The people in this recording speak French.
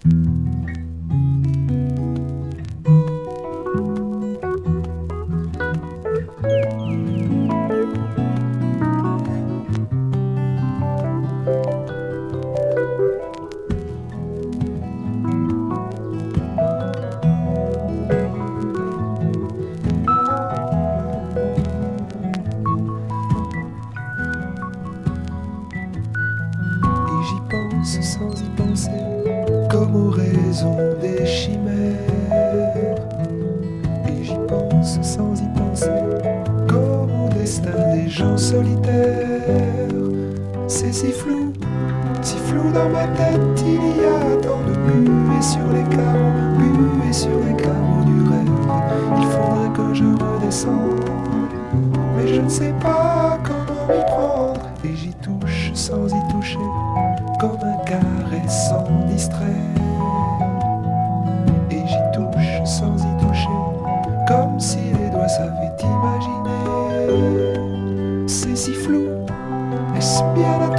Sans y penser, comme aux raisons des chimères. Et j'y pense sans y penser, comme au destin des gens solitaires. C'est si flou dans ma tête, il y a tant de buées sur les carreaux du rêve. Il faudrait que je redescende, mais je ne sais pas comment m'y prendre. Et j'y touche sans y toucher, comme un caresse sans distraire. Et j'y touche sans y toucher, comme si les doigts savaient imaginer. C'est si flou, est-ce bien